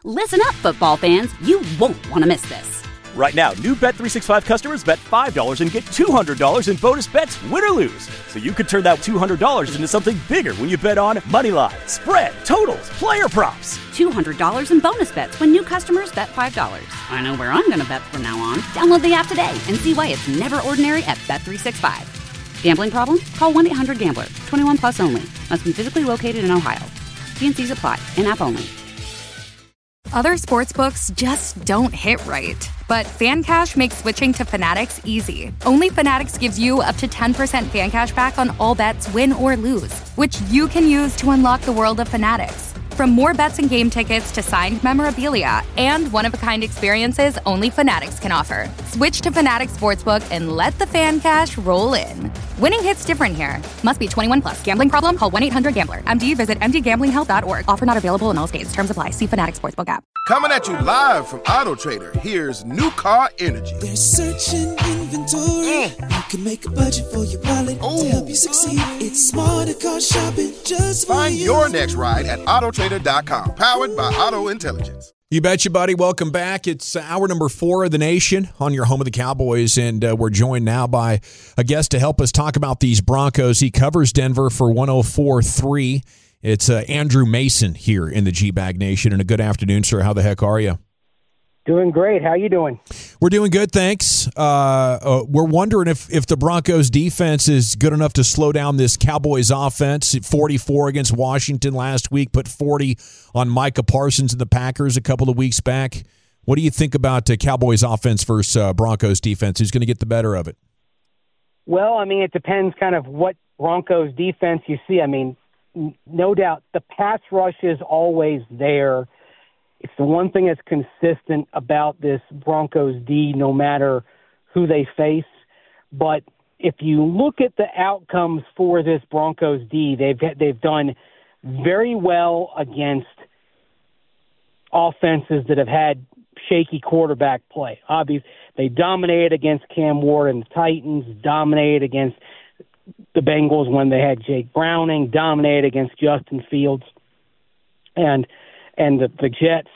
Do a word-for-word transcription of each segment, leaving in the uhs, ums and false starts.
Listen up, football fans. You won't want to miss this. Right now, new Bet three sixty-five customers bet five dollars and get two hundred dollars in bonus bets, win or lose. So you could turn that two hundred dollars into something bigger when you bet on money line, spread, totals, player props. two hundred dollars in bonus bets when new customers bet five dollars. I know where I'm going to bet from now on. Download the app today and see why it's never ordinary at Bet three sixty-five. Gambling problem? Call one eight hundred gambler. twenty-one plus only. Must be physically located in Ohio. T and C's apply. In-app only. Other sportsbooks just don't hit right. But FanCash makes switching to Fanatics easy. Only Fanatics gives you up to ten percent fan cash back on all bets, win or lose, which you can use to unlock the world of Fanatics. From more bets and game tickets to signed memorabilia and one-of-a-kind experiences only Fanatics can offer. Switch to Fanatics Sportsbook and let the fan cash roll in. Winning hits different here. Must be twenty-one plus. Gambling problem? Call one eight hundred gambler. M D visit m d gambling help dot org. Offer not available in all states. Terms apply. See Fanatics Sportsbook app. Coming at you live from Auto Trader, here's New Car Energy. There's searching inventory. Mm. You can make a budget for your wallet Ooh. To help you succeed. It's smarter car shopping just for Find you. your next ride at auto trader dot com. Powered by Auto Intelligence. You betcha, buddy. Welcome back. It's hour number four of the nation on your home of the Cowboys, and uh, we're joined now by a guest to help us talk about these Broncos. He covers Denver for one oh four point three. It's uh, Andrew Mason here in the G-Bag Nation, and a good afternoon, sir. How the heck are you? Doing great. How you doing? We're doing good, thanks. Uh, uh, we're wondering if, if the Broncos defense is good enough to slow down this Cowboys offense. forty-four against Washington last week, put forty on Micah Parsons and the Packers a couple of weeks back. What do you think about uh, Cowboys offense versus uh, Broncos defense? Who's going to get the better of it? Well, I mean, it depends kind of what Broncos defense you see. I mean, n- no doubt the pass rush is always there. It's the one thing that's consistent about this Broncos D, no matter who they face. But if you look at the outcomes for this Broncos D, they've they've done very well against offenses that have had shaky quarterback play. Obviously, they dominated against Cam Ward and the Titans, dominated against the Bengals when they had Jake Browning, dominated against Justin Fields, and and the, the Jets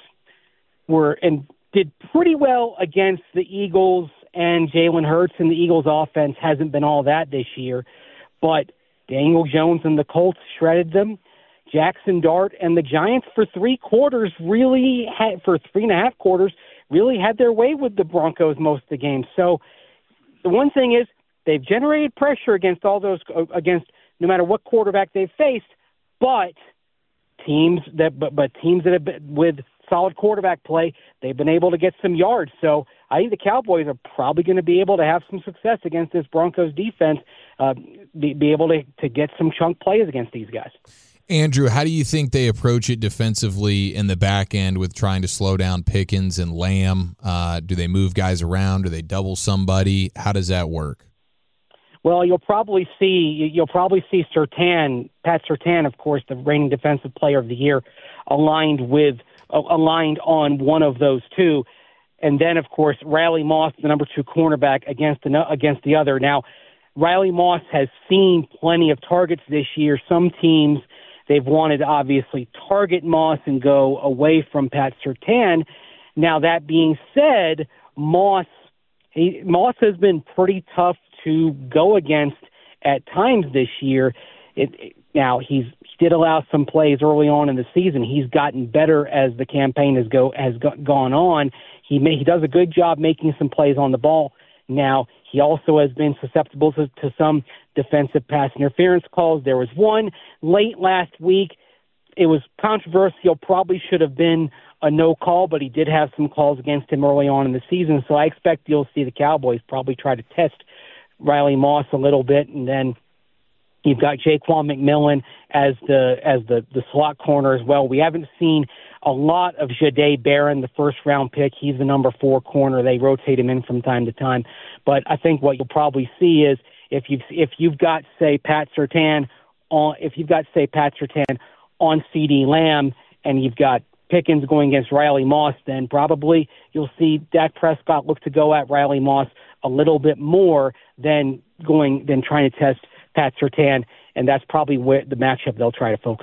were and did pretty well against the Eagles and Jalen Hurts, and the Eagles' offense hasn't been all that this year. But Daniel Jones and the Colts shredded them. Jackson Dart and the Giants for three quarters really had, for three and a half quarters, really had their way with the Broncos most of the game. So the one thing is they've generated pressure against all those, against no matter what quarterback they've faced, but teams that, but, but teams that have been with solid quarterback play, they've been able to get some yards. So I think the Cowboys are probably going to be able to have some success against this Broncos defense, uh, be, be able to, to get some chunk plays against these guys. Andrew, how do you think they approach it defensively in the back end with trying to slow down Pickens and Lamb? Uh, do they move guys around? Do they double somebody? How does that work? Well, you'll probably see you'll probably see Surtain, Pat Surtain, of course, the reigning Defensive Player of the Year, aligned with uh, aligned on one of those two, and then of course Riley Moss, the number two cornerback, against the against the other. Now, Riley Moss has seen plenty of targets this year. Some teams, they've wanted to obviously target Moss and go away from Pat Surtain. Now, that being said, Moss he, Moss has been pretty tough to go against at times this year. It, it, now, he's, he did allow some plays early on in the season. He's gotten better as the campaign has go has go, gone on. He may, he does a good job making some plays on the ball. Now, he also has been susceptible to, to some defensive pass interference calls. There was one late last week. It was controversial, probably should have been a no call, but he did have some calls against him early on in the season. So I expect you'll see the Cowboys probably try to test Riley Moss a little bit, and then you've got Jaquan McMillan as the as the, the slot corner as well. We haven't seen a lot of Jahdae Barron, the first-round pick. He's the number four corner. They rotate him in from time to time. But I think what you'll probably see is if you've if you've got, say, Pat Surtain on if you've got, say, Pat Surtain on CeeDee Lamb, and you've got Pickens going against Riley Moss, then probably you'll see Dak Prescott look to go at Riley Moss a little bit more than going than trying to test Pat Surtain, and that's probably where the matchup they'll try to focus on.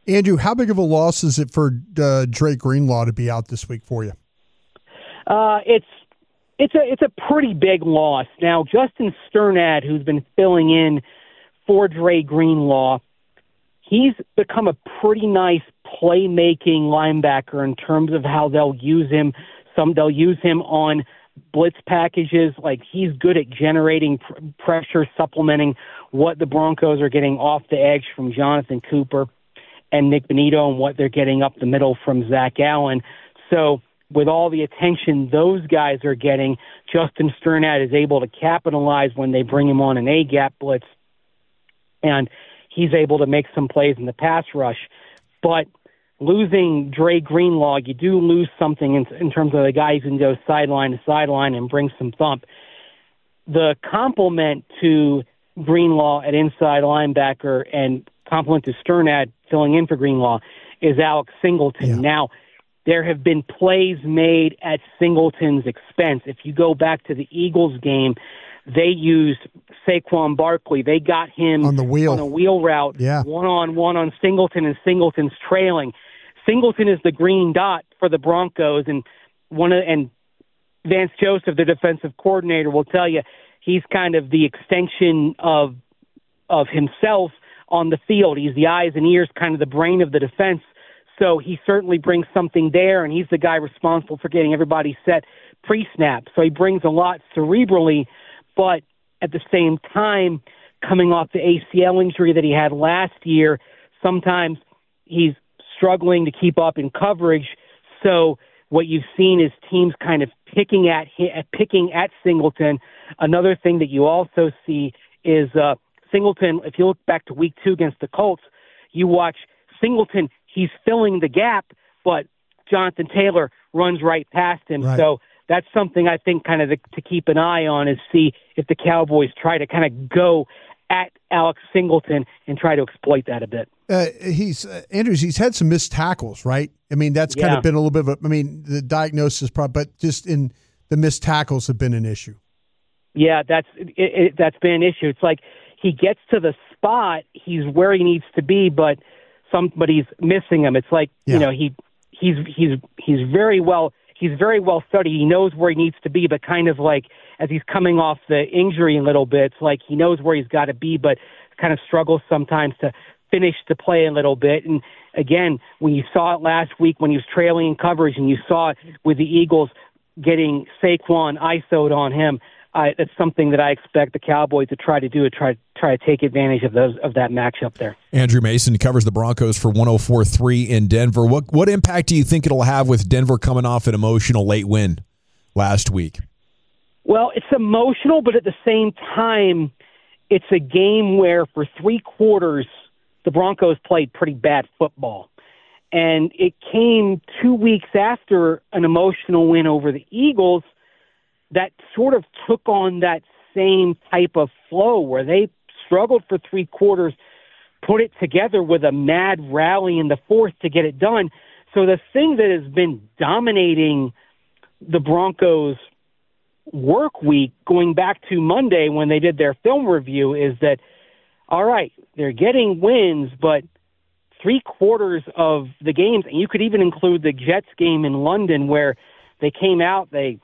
Andrew, how big of a loss is it for uh, Dre Greenlaw to be out this week for you? Uh, it's it's a it's a pretty big loss. Now, Justin Sternad, who's been filling in for Dre Greenlaw, he's become a pretty nice playmaking linebacker in terms of how they'll use him. Some they'll use him on blitz packages. Like, he's good at generating pr- pressure, supplementing what the Broncos are getting off the edge from Jonathan Cooper and Nick Benito and what they're getting up the middle from Zach Allen. So with all the attention those guys are getting, Justin Sternad is able to capitalize when they bring him on an A-gap blitz, and he's able to make some plays in the pass rush. But losing Dre Greenlaw, you do lose something in, in terms of the guy who can go sideline to sideline and bring some thump. The complement to Greenlaw at inside linebacker and complement to Sternad filling in for Greenlaw is Alex Singleton. Yeah. Now, there have been plays made at Singleton's expense. If you go back to the Eagles game, they used Saquon Barkley. They got him on the wheel, on a wheel route, yeah. one-on-one on Singleton, and Singleton's trailing. Singleton is the green dot for the Broncos, and one of, and Vance Joseph, the defensive coordinator, will tell you he's kind of the extension of of himself on the field. He's the eyes and ears, kind of the brain of the defense. So he certainly brings something there, and he's the guy responsible for getting everybody set pre-snap. So he brings a lot cerebrally, but at the same time, coming off the A C L injury that he had last year, sometimes he's struggling to keep up in coverage. So what you've seen is teams kind of picking at picking at Singleton. Another thing that you also see is uh, Singleton, if you look back to week two against the Colts, you watch Singleton, he's filling the gap, but Jonathan Taylor runs right past him. Right. So that's something I think kind of to, to keep an eye on, is see if the Cowboys try to kind of go at Alex Singleton and try to exploit that a bit. Uh, he's uh, Andrews. He's had some missed tackles, right? I mean, that's kind yeah. of been a little bit of a, I mean, the diagnosis, probably, but just in the missed tackles have been an issue. Yeah, that's it, it, that's been an issue. It's like he gets to the spot, he's where he needs to be, but somebody's missing him. It's like yeah. you know he he's he's he's very well he's very well studied. He knows where he needs to be, but kind of like as he's coming off the injury a little bit, it's like he knows where he's got to be, but kind of struggles sometimes to finish the play a little bit. And again, when you saw it last week when he was trailing in coverage, and you saw it with the Eagles getting Saquon I S O'd on him, uh, it's something that I expect the Cowboys to try to do, to try try to take advantage of those of that matchup there. Andrew Mason covers the Broncos for one oh four point three in Denver. What what impact do you think it'll have with Denver coming off an emotional late win last week? Well, it's emotional, but at the same time, it's a game where for three quarters the Broncos played pretty bad football. And it came two weeks after an emotional win over the Eagles that sort of took on that same type of flow where they struggled for three quarters, put it together with a mad rally in the fourth to get it done. So the thing that has been dominating the Broncos' work week going back to Monday when they did their film review is that, all right, they're getting wins, but three quarters of the games, and you could even include the Jets game in London where they came out, they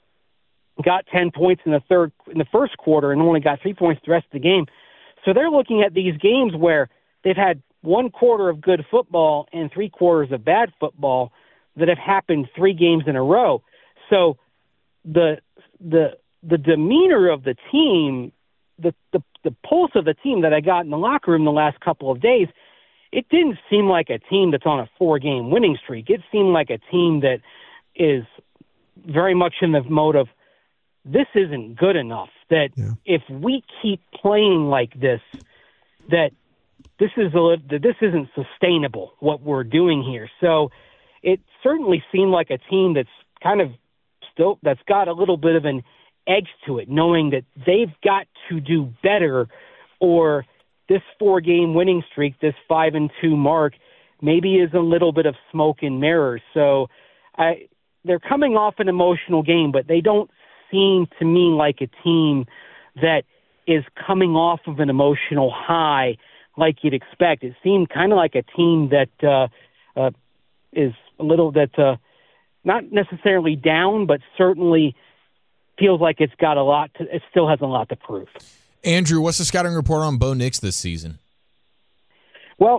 got ten points in the third, in the first quarter, and only got three points the rest of the game. So they're looking at these games where they've had one quarter of good football and three quarters of bad football that have happened three games in a row. So the the the demeanor of the team, the the, the pulse of the team that I got in the locker room the last couple of days, it didn't seem like a team that's on a four-game winning streak. It seemed like a team that is very much in the mode of, this isn't good enough, that yeah. if we keep playing like this, that this is a, that this isn't sustainable, what we're doing here. So it certainly seemed like a team that's kind of still, that's got a little bit of an edge to it, knowing that they've got to do better, or this four-game winning streak, this five and two mark, maybe is a little bit of smoke and mirrors. So I, they're coming off an emotional game, but they don't seem to me like a team that is coming off of an emotional high like you'd expect. It seemed kind of like a team that uh, uh, is a little that uh, not necessarily down, but certainly feels like it's got a lot to, it still has a lot to prove. Andrew, what's the scouting report on Bo Nix this season? Well,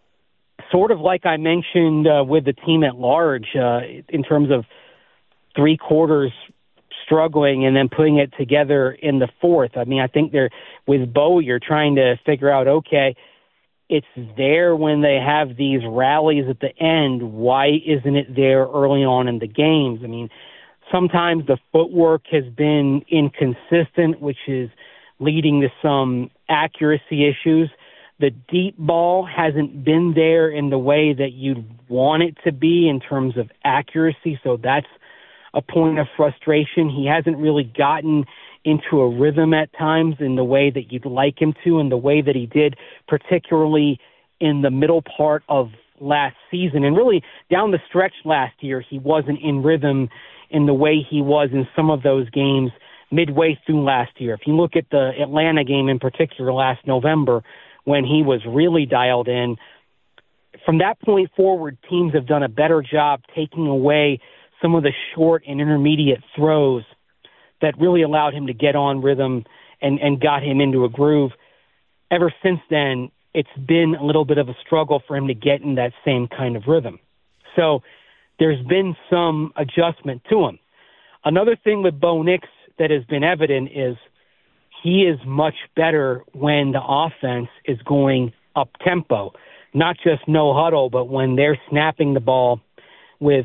sort of like I mentioned uh, with the team at large, uh, in terms of three quarters struggling and then putting it together in the fourth. I mean, I think they're with Bo, you're trying to figure out, okay, it's there when they have these rallies at the end. Why isn't it there early on in the games? I mean, sometimes the footwork has been inconsistent, which is leading to some accuracy issues. The deep ball hasn't been there in the way that you'd want it to be in terms of accuracy, so that's a point of frustration. He hasn't really gotten into a rhythm at times in the way that you'd like him to, in the way that he did, particularly in the middle part of last season. And really, down the stretch last year, he wasn't in rhythm in the way he was in some of those games midway through last year. If you look at the Atlanta game in particular last November, when he was really dialed in, from that point forward, teams have done a better job taking away some of the short and intermediate throws that really allowed him to get on rhythm and, and got him into a groove. Ever since then, it's been a little bit of a struggle for him to get in that same kind of rhythm. So there's been some adjustment to him. Another thing with Bo Nix that has been evident is he is much better when the offense is going up-tempo, not just no huddle, but when they're snapping the ball with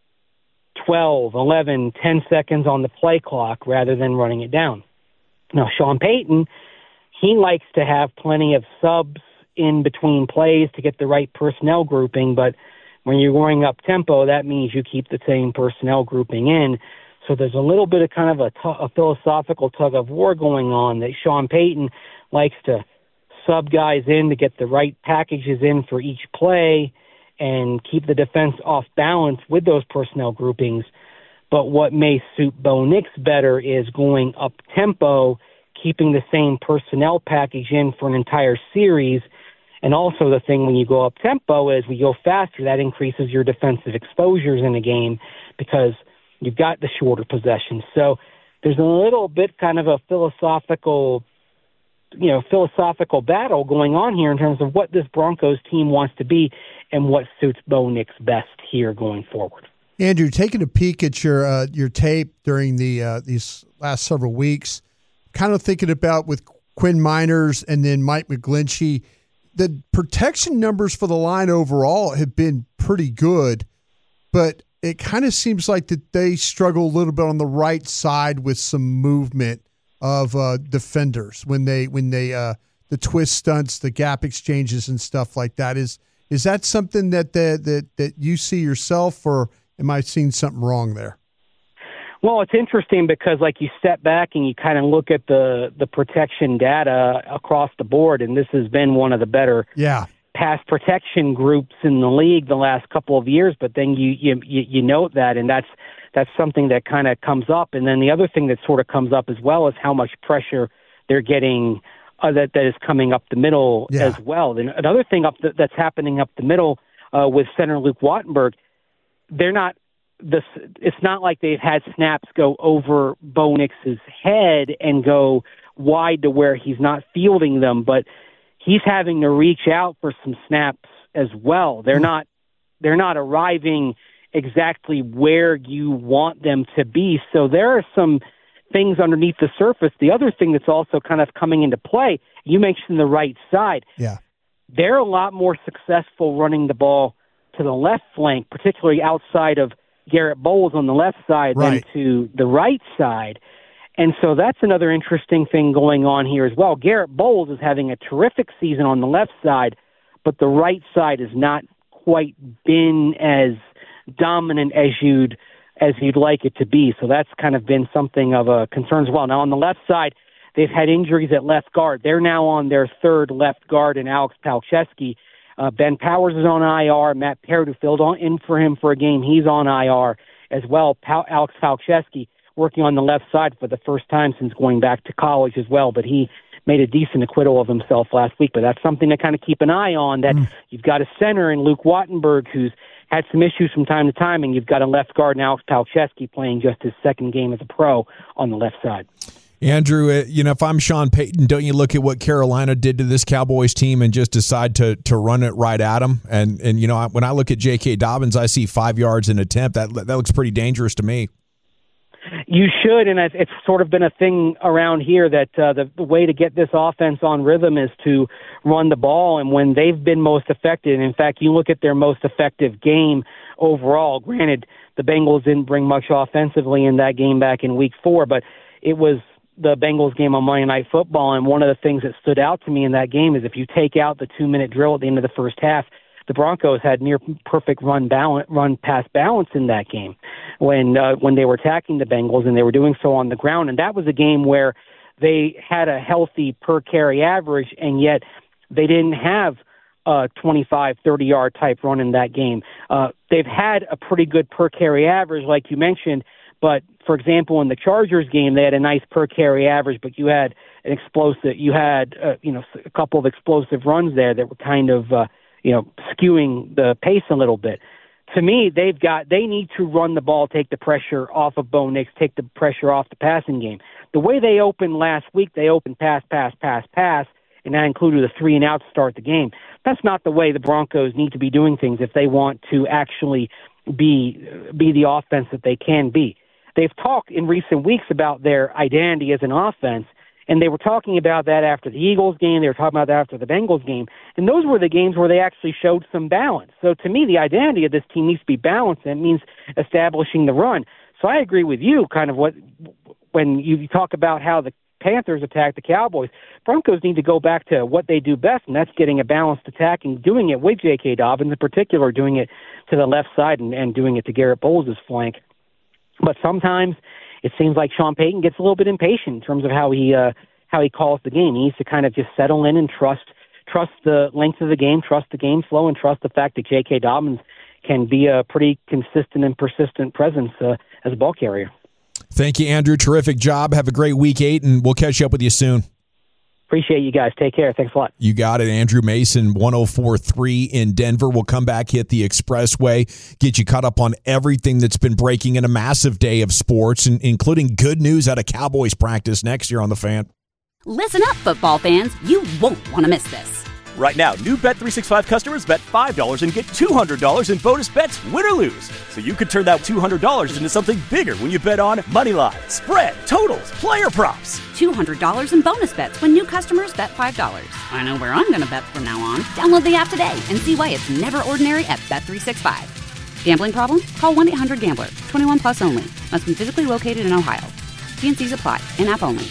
twelve, eleven, ten seconds on the play clock rather than running it down. Now, Sean Payton, he likes to have plenty of subs in between plays to get the right personnel grouping, but when you're going up tempo, that means you keep the same personnel grouping in. So there's a little bit of kind of a, t- a philosophical tug of war going on that Sean Payton likes to sub guys in to get the right packages in for each play and keep the defense off balance with those personnel groupings. But what may suit Bo Nix better is going up-tempo, keeping the same personnel package in for an entire series. And also the thing when you go up-tempo is when you go faster, that increases your defensive exposures in a game because you've got the shorter possessions. So there's a little bit kind of a philosophical you know, philosophical battle going on here in terms of what this Broncos team wants to be and what suits Bo Nix best here going forward. Andrew, taking a peek at your uh, your tape during the uh, these last several weeks, kind of thinking about with Quinn Miners and then Mike McGlinchey, the protection numbers for the line overall have been pretty good, but it kind of seems like that they struggle a little bit on the right side with some movement of uh, defenders when they when they uh, the twist stunts, the gap exchanges, and stuff like that. Is is that something that the, that that you see yourself, or am I seeing something wrong there? Well, it's interesting because, like, you step back and you kind of look at the the protection data across the board, and this has been one of the better yeah. pass protection groups in the league the last couple of years. But then you you you note that, and that's. That's something that kind of comes up. And then the other thing that sort of comes up as well is how much pressure they're getting uh, that, that is coming up the middle yeah. as well. And another thing up the, that's happening up the middle uh, with center Luke Wattenberg, they're not this. It's not like they've had snaps go over Bo Nix's head and go wide to where he's not fielding them, but he's having to reach out for some snaps as well. They're mm-hmm. not. They're not arriving exactly where you want them to be. So there are some things underneath the surface. The other thing that's also kind of coming into play, you mentioned the right side. Yeah. They're a lot more successful running the ball to the left flank, particularly outside of Garrett Bowles on the left side right. than to the right side. And so that's another interesting thing going on here as well. Garrett Bowles is having a terrific season on the left side, but the right side has not quite been as dominant as you'd as you'd like it to be. So that's kind of been something of a concern as well. Now on the left side, they've had injuries at left guard. They're now on their third left guard in Alex Palczewski. Uh, Ben Powers is on I R. Matt Parrott, who filled on in for him for a game, he's on I R as well. Pa- Alex Palczewski working on the left side for the first time since going back to college as well. But he made a decent acquittal of himself last week. But that's something to kind of keep an eye on, that mm. you've got a center in Luke Wattenberg who's had some issues from time to time, and you've got a left guard in Alex Palczewski playing just his second game as a pro on the left side. Andrew, uh, you know, if I'm Sean Payton, don't you look at what Carolina did to this Cowboys team and just decide to to run it right at them? And, and you know, when I look at J K. Dobbins, I see five yards an attempt. That that looks pretty dangerous to me. You should, and it's sort of been a thing around here that uh, the, the way to get this offense on rhythm is to run the ball. And when they've been most effective, and in fact, you look at their most effective game overall, granted, the Bengals didn't bring much offensively in that game back in week four, but it was the Bengals game on Monday Night Football, and one of the things that stood out to me in that game is if you take out the two-minute drill at the end of the first half, the Broncos had near perfect run balance, run pass balance in that game when uh, when they were attacking the Bengals, and they were doing so on the ground. And that was a game where they had a healthy per carry average, and yet they didn't have a twenty-five, thirty-yard type run in that game. Uh, they've had a pretty good per carry average, like you mentioned, but for example, in the Chargers game, they had a nice per carry average, but you had an explosive, you had uh, you know a couple of explosive runs there that were kind of uh, you know, skewing the pace a little bit. To me, they've got, they need to run the ball, take the pressure off of Bo Nix, take the pressure off the passing game. The way they opened last week, they opened pass, pass, pass, pass, and that included a three and out to start the game. That's not the way the Broncos need to be doing things if they want to actually be, be the offense that they can be. They've talked in recent weeks about their identity as an offense, and they were talking about that after the Eagles game. They were talking about that after the Bengals game. And those were the games where they actually showed some balance. So to me, the identity of this team needs to be balanced, and it means establishing the run. So I agree with you kind of what when you talk about how the Panthers attack the Cowboys. Broncos need to go back to what they do best, and that's getting a balanced attack and doing it with J K. Dobbins, in particular, doing it to the left side and, and doing it to Garrett Bowles' flank. But sometimes it seems like Sean Payton gets a little bit impatient in terms of how he uh, how he calls the game. He needs to kind of just settle in and trust trust the length of the game, trust the game flow, and trust the fact that J K. Dobbins can be a pretty consistent and persistent presence uh, as a ball carrier. Thank you, Andrew. Terrific job. Have a great week eight, and we'll catch up with you soon. Appreciate you guys. Take care. Thanks a lot. You got it. Andrew Mason, one oh four point three in Denver. We'll come back, hit the expressway, get you caught up on everything that's been breaking in a massive day of sports, and including good news out of Cowboys practice next year on The Fan. Listen up, football fans. You won't want to miss this. Right now, new Bet three sixty-five customers bet five dollars and get two hundred dollars in bonus bets, win or lose. So you could turn that two hundred dollars into something bigger when you bet on money line, spread, totals, player props. two hundred dollars in bonus bets when new customers bet five dollars. I know where I'm going to bet from now on. Download the app today and see why it's never ordinary at Bet three sixty-five. Gambling problem? Call one eight hundred gambler. twenty-one plus only. Must be physically located in Ohio. T and C's apply. In-app only.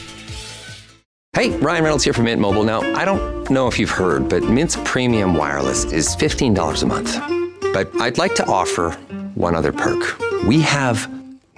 Hey, Ryan Reynolds here from Mint Mobile. Now, I don't know if you've heard, but Mint's premium wireless is fifteen dollars a month. But I'd like to offer one other perk. We have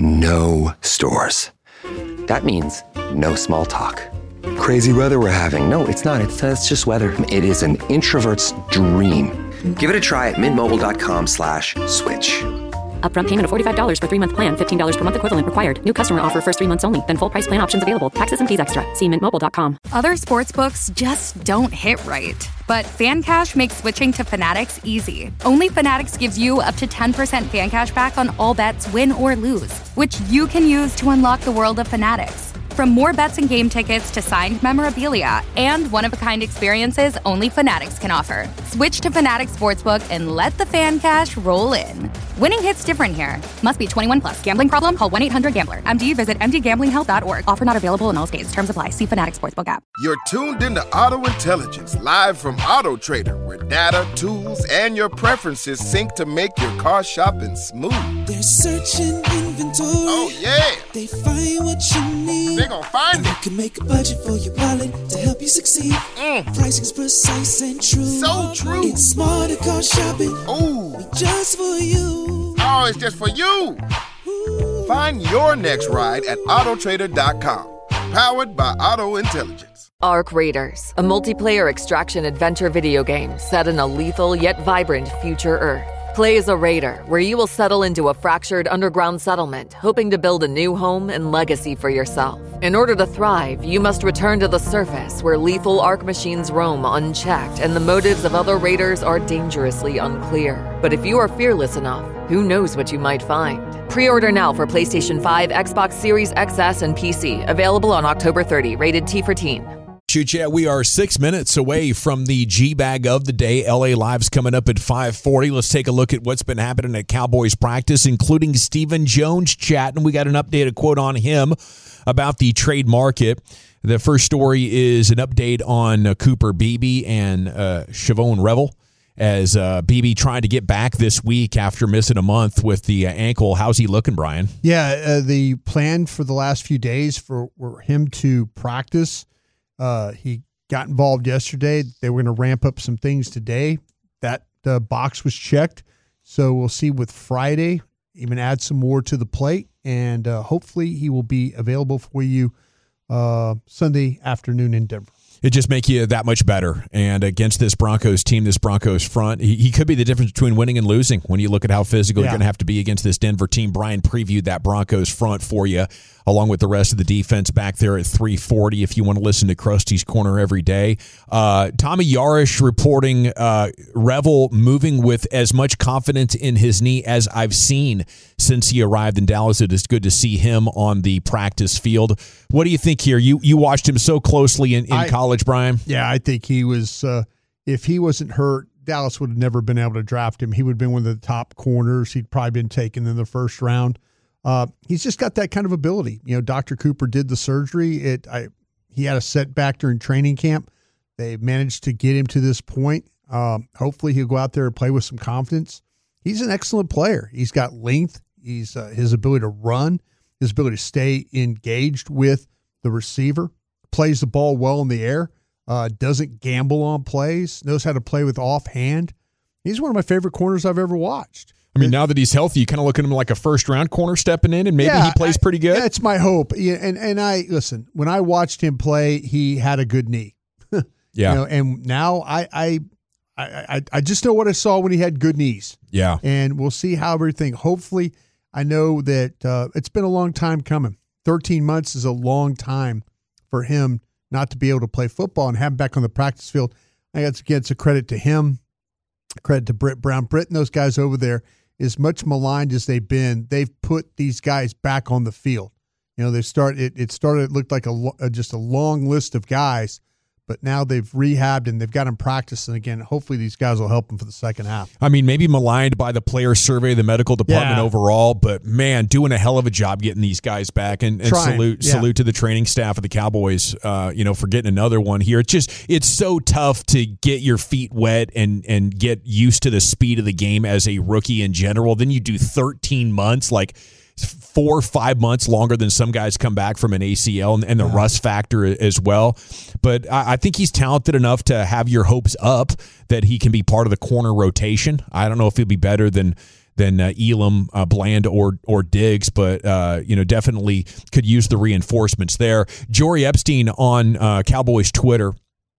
no stores. That means no small talk. Crazy weather we're having. No, it's not. It's, uh, it's just weather. It is an introvert's dream. Give it a try at mintmobile.com slash switch. Upfront payment of forty-five dollars for three-month plan, fifteen dollars per month equivalent required. New customer offer first three months only. Then full price plan options available. Taxes and fees extra. See mint mobile dot com. Other sportsbooks just don't hit right. But FanCash makes switching to Fanatics easy. Only Fanatics gives you up to ten percent fan cash back on all bets, win or lose, which you can use to unlock the world of Fanatics. From more bets and game tickets to signed memorabilia and one-of-a-kind experiences only Fanatics can offer. Switch to Fanatics Sportsbook and let the fan cash roll in. Winning hits different here. Must be twenty-one plus. Gambling problem? Call one eight hundred gambler. M D visit m d gambling help dot org. Offer not available in all states. Terms apply. See Fanatics Sportsbook app. You're tuned into Auto Intelligence, live from Auto Trader, where data, tools, and your preferences sync to make your car shopping smooth. They're searching inventory. Oh, yeah. They find what you need. They're gonna find it. You can make a budget for your wallet to help you succeed. Mm. Pricing's precise and true. So true. It's smarter car shopping. Ooh. Just for you. Oh, it's just for you. Ooh. Find your next ride at auto trader dot com. Powered by Auto Intelligence. Arc Raiders, a multiplayer extraction adventure video game set in a lethal yet vibrant future Earth. Play as a raider, where you will settle into a fractured underground settlement, hoping to build a new home and legacy for yourself. In order to thrive, you must return to the surface, where lethal arc machines roam unchecked and the motives of other raiders are dangerously unclear. But if you are fearless enough, who knows what you might find? Pre-order now for PlayStation five, Xbox Series X S, and P C. Available on October thirtieth. Rated T for teen. Shoot, yeah, we are six minutes away from the G-Bag of the day. L A Live's coming up at five forty. Let's take a look at what's been happening at Cowboys practice, including Stephen Jones chatting. We got an updated quote on him about the trade market. The first story is an update on uh, Cooper Beebe and uh, Siobhan Revel, as uh, Beebe trying to get back this week after missing a month with the uh, ankle. How's he looking, Brian? Yeah, uh, the plan for the last few days for, for him to practice. Uh, he got involved yesterday. They were going to ramp up some things today. That uh, box was checked. So we'll see with Friday, even add some more to the plate. And uh, hopefully he will be available for you uh, Sunday afternoon in Denver. It just make you that much better. And against this Broncos team, this Broncos front, he, he could be the difference between winning and losing when you look at how physical yeah. you're going to have to be against this Denver team. Brian previewed that Broncos front for you, along with the rest of the defense back there at three forty if you want to listen to Krusty's Corner every day. Uh, Tommy Yarish reporting uh, Revel moving with as much confidence in his knee as I've seen since he arrived in Dallas. It is good to see him on the practice field. What do you think here? You you watched him so closely in, in I, college, Brian. Yeah, I think he was, uh, if he wasn't hurt, Dallas would have never been able to draft him. He would have been one of the top corners. He'd probably been taken in the first round. Uh, he's just got that kind of ability. You know, Doctor Cooper did the surgery. It, I, he had a setback during training camp. They managed to get him to this point. Um, hopefully he'll go out there and play with some confidence. He's an excellent player. He's got length. He's uh, his ability to run, his ability to stay engaged with the receiver, plays the ball well in the air, uh, doesn't gamble on plays, knows how to play with offhand. He's one of my favorite corners I've ever watched. I mean, now that he's healthy, you kind of look at him like a first-round corner stepping in, and maybe yeah, he plays pretty good. That's my hope. Yeah, and and I listen. When I watched him play, he had a good knee. yeah, you know, and now I, I I I just know what I saw when he had good knees. Yeah, and we'll see how everything. Hopefully, I know that uh, it's been a long time coming. Thirteen months is a long time for him not to be able to play football and have him back on the practice field. I guess again, it's a credit to him, credit to Britt Brown, Britt and those guys over there. As much maligned as they've been, they've put these guys back on the field. You know, they start. It, it started. It looked like a, a just a long list of guys, but now they've rehabbed and they've got them practicing again. Hopefully, these guys will help them for the second half. I mean, maybe maligned by the player survey, the medical department yeah. overall, but man, doing a hell of a job getting these guys back. And, and salute, yeah. salute to the training staff of the Cowboys. Uh, you know, for getting another one here. It's just it's so tough to get your feet wet and and get used to the speed of the game as a rookie in general. Then you do thirteen months, like four or five months longer than some guys come back from an A C L, and, and the yeah. rust factor as well. But I, I think he's talented enough to have your hopes up that he can be part of the corner rotation. I don't know if he'll be better than than uh, Elam, uh, Bland, or or Diggs, but uh, you know, definitely could use the reinforcements there. Jory Epstein on uh, Cowboys Twitter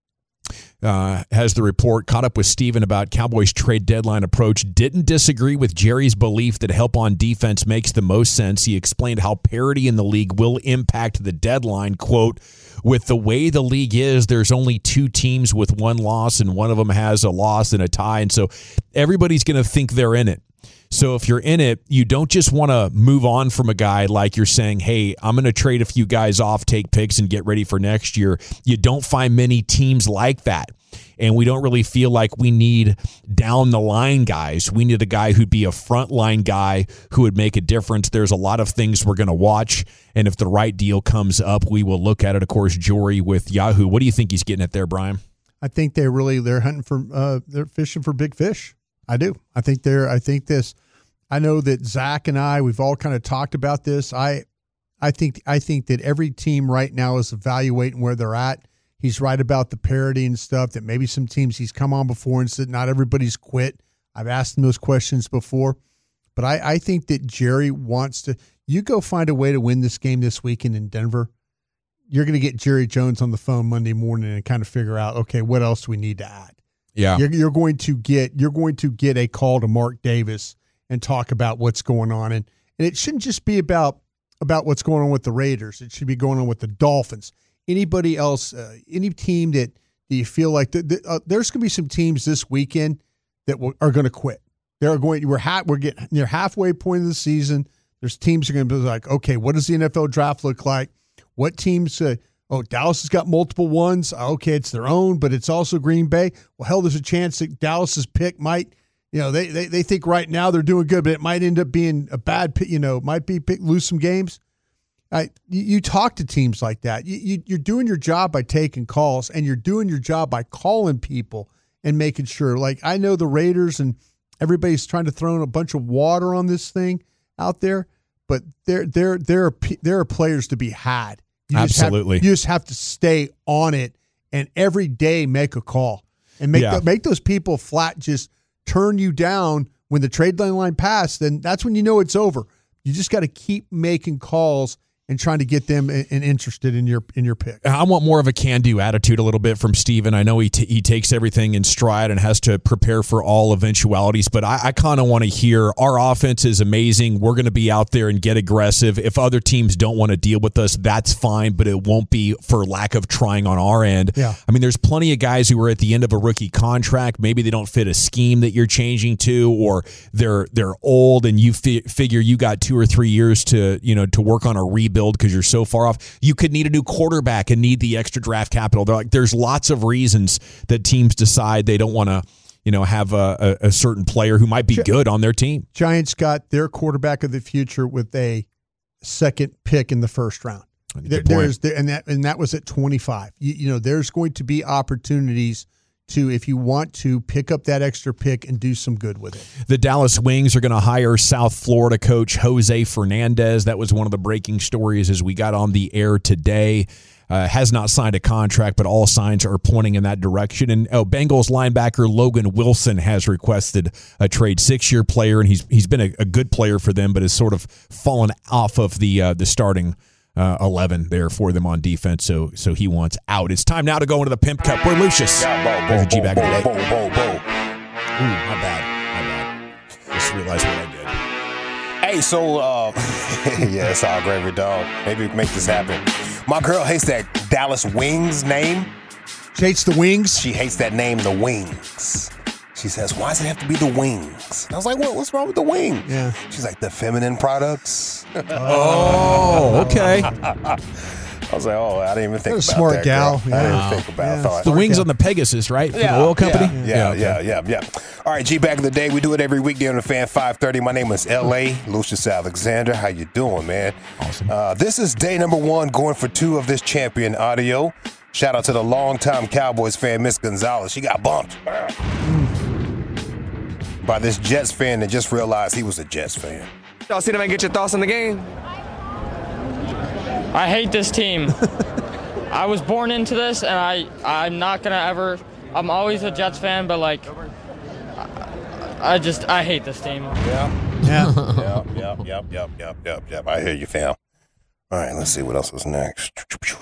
Uh, has the report, caught up with Steven about Cowboys trade deadline approach, didn't disagree with Jerry's belief that help on defense makes the most sense. He explained how parity in the league will impact the deadline. Quote, with the way the league is, there's only two teams with one loss, and one of them has a loss and a tie, and so everybody's going to think they're in it. So if you're in it, you don't just want to move on from a guy like you're saying, hey, I'm going to trade a few guys off, take picks, and get ready for next year. You don't find many teams like that. And we don't really feel like we need down the line guys. We need a guy who'd be a frontline guy who would make a difference. There's a lot of things we're going to watch. And if the right deal comes up, we will look at it. Of course, Jory with Yahoo. What do you think he's getting at there, Brian? I think they're really, they're hunting for, uh, they're fishing for big fish. I do. I think they're, I think this, I know that Zach and I, we've all kind of talked about this. I, I think, I think that every team right now is evaluating where they're at. He's right about the parity and stuff, that maybe some teams he's come on before and said not everybody's quit. I've asked him those questions before. But I, I think that Jerry wants to – you go find a way to win this game this weekend in Denver, you're going to get Jerry Jones on the phone Monday morning and kind of figure out, okay, what else do we need to add? Yeah. You're, you're going to get you're going to get a call to Mark Davis and talk about what's going on. And and it shouldn't just be about about what's going on with the Raiders. It should be going on with the Dolphins. Anybody else, uh, any team that, that you feel like the, the, uh, there's going to be some teams this weekend that will, are going to quit. They're going. We're ha- we're getting near halfway point of the season. There's teams are going to be like, okay, what does the N F L draft look like? What teams? Uh, oh, Dallas has got multiple ones. Okay, it's their own, but it's also Green Bay. Well, hell, there's a chance that Dallas's pick might. You know, they, they they think right now they're doing good, but it might end up being a bad pick. You know, might be pick, lose some games. I, you, you talk to teams like that. You, you, you're doing your job by taking calls, and you're doing your job by calling people and making sure. Like, I know the Raiders and everybody's trying to throw in a bunch of water on this thing out there, but there there there are there are players to be had. You Absolutely, just have, you just have to stay on it and every day make a call and make Yeah. the, make those people flat just turn you down when the trade line passed. Then that's when you know it's over. You just got to keep making calls and trying to get them in, in interested in your in your pick. I want more of a can-do attitude a little bit from Steven. I know he t- he takes everything in stride and has to prepare for all eventualities, but I, I kind of want to hear our offense is amazing. We're going to be out there and get aggressive. If other teams don't want to deal with us, that's fine, but it won't be for lack of trying on our end. Yeah. I mean, there's plenty of guys who are at the end of a rookie contract. Maybe they don't fit a scheme that you're changing to, or they're they're old and you fi- figure you got two or three years to you know to work on a rebuild because you're so far off. You could need a new quarterback and need the extra draft capital. They're like, there's lots of reasons that teams decide they don't want to, you know, have a, a, a certain player who might be Gi- good on their team. Giants got their quarterback of the future with a second pick in the first round. There, Good point. there's there, and that and that was at twenty-five. You, you know, there's going to be opportunities to, if you want to, pick up that extra pick and do some good with it. The Dallas Wings are going to hire South Florida coach Jose Fernandez. That was one of the breaking stories as we got on the air today. Uh, has not signed a contract, but all signs are pointing in that direction. And oh, Bengals linebacker Logan Wilson has requested a trade, six-year player, and he's he's been a, a good player for them, but has sort of fallen off of the uh, the starting uh, eleven there for them on defense. So so he wants out. It's time now to go into the Pimp Cup. We're Lucius. There's a G-Bag of the day. Ooh, my bad. My bad. Just realized what I did. Hey, so, uh, yeah, it's all gravy, dog. Maybe we can make this happen. My girl hates that Dallas Wings name. She hates the Wings? She hates that name, the Wings. She says, why does it have to be the Wings? I was like, what? What's wrong with the wing? Yeah. She's like, the feminine products. Oh, okay. I was like, oh, I didn't even think What a about smart that, gal. girl. I Yeah. didn't think about Yeah. it. Thought, The wings on the Pegasus, right? For Yeah, the oil company? Yeah, yeah, yeah, okay. yeah, yeah. All right, G Back of the Day. We do it every weekday on the Fan five thirty. My name is L A Lucius Alexander. How you doing, man? Awesome. Uh, this is day number one, going for two of this champion audio. Shout out to the longtime Cowboys fan, Miss Gonzalez. She got bumped by this Jets fan that just realized he was a Jets fan. Y'all see them and get your thoughts on the game? I hate this team. I was born into this, and I, I'm not going to ever – I'm always a Jets fan, but, like, I, I just – I hate this team. Yeah. Yeah. Yep, yep, yep, yep, yep, yep, yep. I hear you, fam. All right, let's see what else was next.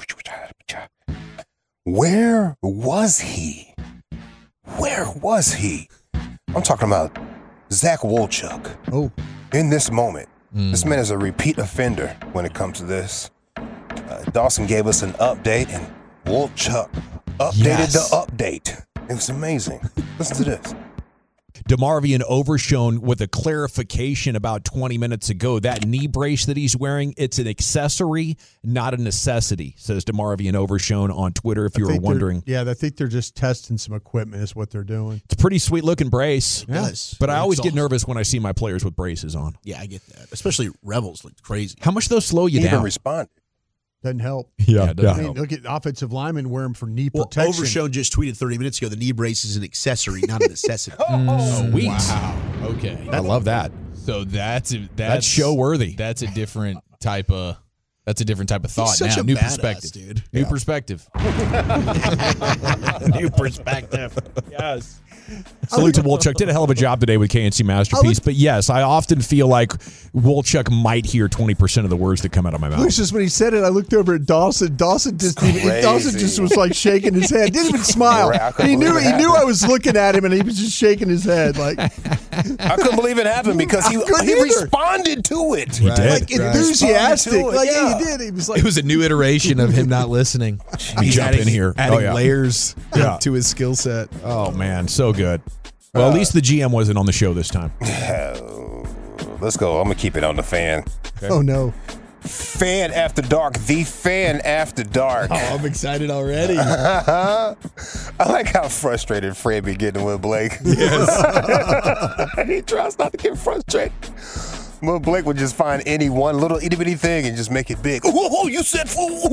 Where was he? Where was he? I'm talking about Zach Wolchuk. Oh. In this moment. Mm. This man is a repeat offender when it comes to this. Uh, Dawson gave us an update, and Wolchuk updated Yes. the update. It was amazing. Listen to this. DeMarvion Overshone with a clarification about twenty minutes ago. That knee brace that he's wearing, it's an accessory, not a necessity, says DeMarvion Overshone on Twitter, if I you were think they're- wondering. Yeah, I think they're just testing some equipment is what they're doing. It's a pretty sweet-looking brace. Yes. But I It's always get awesome. nervous when I see my players with braces on. Yeah, I get that. Especially Rebels look crazy. How much do those slow you He even down? responded. Doesn't help. Yeah, Yeah, it doesn't I mean, help. look at offensive linemen wear them for knee Well, protection. Overshone just tweeted thirty minutes ago the knee brace is an accessory, not a necessity. Oh, Sweet. wow. Okay. I love that. So that's a, that's, That's show-worthy. That's a different type of that's a different type of thought such now. a New badass, perspective, dude. New Yeah. perspective. New perspective. Yes. Salute to Wolchuk. Did a hell of a job today with K N C Masterpiece. But yes, I often feel like Wolchuk might hear twenty percent of the words that come out of my mouth. It was just when he said it, I looked over at Dawson. Dawson just even, Dawson just was like shaking his head. Didn't even smile. He knew he knew I was looking at him, and he was just shaking his head. Like I couldn't believe it happened because he he either. responded to it. He did. Like enthusiastic. It, like yeah. yeah, he did. He was like it was a new iteration of him not listening. He's jump adding, in here, adding oh, yeah. layers yeah. to his skill set. Oh man, so good. Well, at least the G M wasn't on the show this time. Let's go. I'm gonna keep it on the fan. Okay. Oh no. Fan After Dark, the Fan After Dark. Oh, I'm excited already. I like how frustrated Fred be getting with Blake. Yes. He tries not to get frustrated. Well, Blake would just find any one little itty bitty thing and just make it big. Whoa, you said.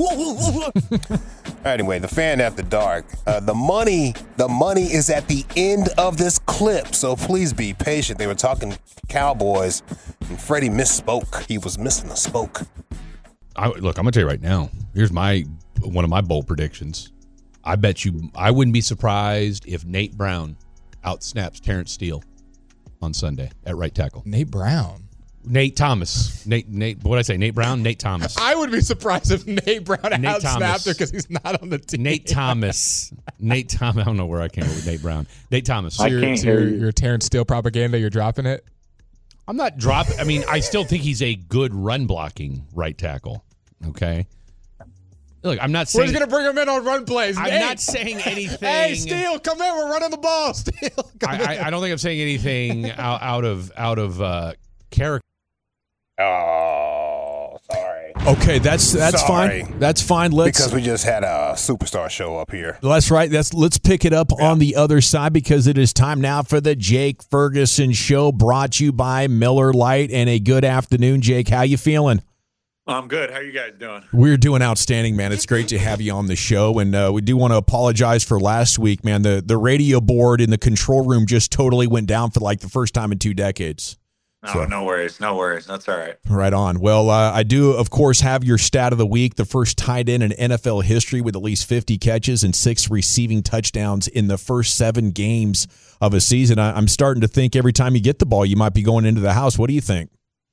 Anyway, the Fan After Dark. Uh, the money, the money is at the end of this clip, so please be patient. They were talking Cowboys, and Freddie misspoke. He was missing a spoke. I, look, I'm gonna tell you right now. Here's my one of my bold predictions. I bet you I wouldn't be surprised if Nate Brown outsnaps Terrence Steele on Sunday at right tackle. Nate Brown. Nate Thomas. Nate, Nate, what did I say? Nate Brown? Nate Thomas. I would be surprised if Nate Brown Nate outsnapped her because he's not on the team. Nate Thomas. Nate Thomas. I don't know where I came up with Nate Brown. Nate Thomas. So your, so your, your Terrence Steele propaganda, you're dropping it? I'm not dropping. I mean, I still think he's a good run blocking right tackle. Okay. Look, I'm not saying. We're just going to bring him in on run plays. I'm Nate. not saying anything. Hey, Steele, come in. We're running the ball. Steele, I, I, I don't think I'm saying anything out, out of out of uh, character. Oh, sorry. Okay, that's that's Sorry. fine. That's fine. Let's because we just had a superstar show up here. That's right. That's let's pick it up yeah. on the other side because it is time now for the Jake Ferguson Show, brought to you by Miller Lite. And a good afternoon, Jake. How you feeling? I'm good. How are you guys doing? We're doing outstanding, man. It's great to have you on the show, and uh, we do want to apologize for last week, man. The the radio board in the control room just totally went down for like the first time in two decades. No, so. no worries. No worries. That's all right. Right on. Well, uh, I do, of course, have your stat of the week, the first tight end in N F L history with at least fifty catches and six receiving touchdowns in the first seven games of a season. I, I'm starting to think every time you get the ball, you might be going into the house. What do you think?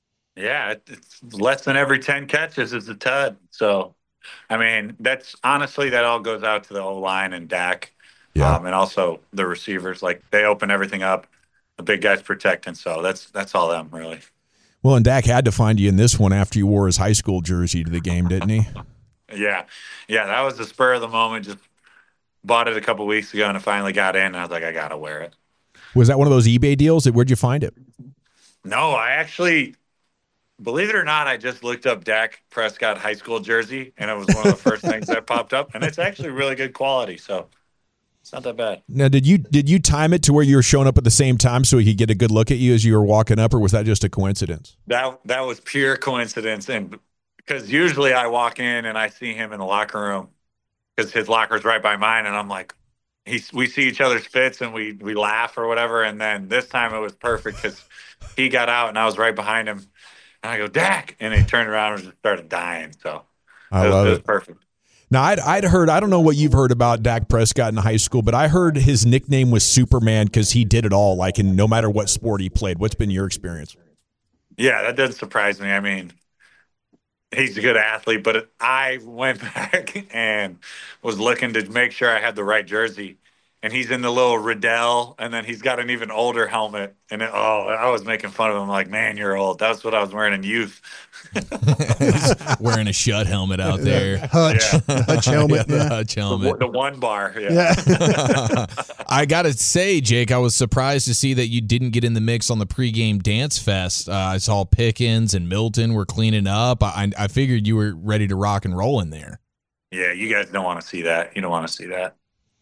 Yeah, it's less than every ten catches is a T U D. So, I mean, that's honestly, that all goes out to the O-line and Dak. Yeah. Um, and also the receivers. Like, they open everything up. The big guy's protecting, so that's that's all them, really. Well, and Dak had to find you in this one after you wore his high school jersey to the game, didn't he? yeah. Yeah, that was the spur of the moment. Just bought it a couple weeks ago, and I finally got in, and I was like, I got to wear it. Was that one of those eBay deals? Where'd you find it? No, I actually, believe it or not, I just looked up Dak Prescott high school jersey, and it was one of the first things that popped up, and it's actually really good quality, so it's not that bad. Now, did you did you time it to where you were showing up at the same time so he could get a good look at you as you were walking up, or was that just a coincidence? That that was pure coincidence, and because usually I walk in and I see him in the locker room because his locker's right by mine, and I'm like, he's we see each other's fits and we we laugh or whatever, and then this time it was perfect because he got out and I was right behind him, and I go, Dak, and he turned around and just started dying. So I it was, love it it. was perfect. Now, I'd, I'd heard, I don't know what you've heard about Dak Prescott in high school, but I heard his nickname was Superman because he did it all, like in no matter what sport he played. What's been your experience? Yeah, that doesn't surprise me. I mean, he's a good athlete, but I went back and was looking to make sure I had the right jersey. And he's in the little Riddell, and then he's got an even older helmet. And it, oh, I was making fun of him, like, man, you're old. That's what I was wearing in youth. Wearing a shut helmet out there. Hutch. Yeah. Hutch helmet. Yeah, the Yeah. Hutch The, helmet. the one bar. Yeah. Yeah. I got to say, Jake, I was surprised to see that you didn't get in the mix on the pregame dance fest. Uh, I saw Pickens and Milton were cleaning up. I, I figured you were ready to rock and roll in there. Yeah, you guys don't want to see that. You don't want to see that.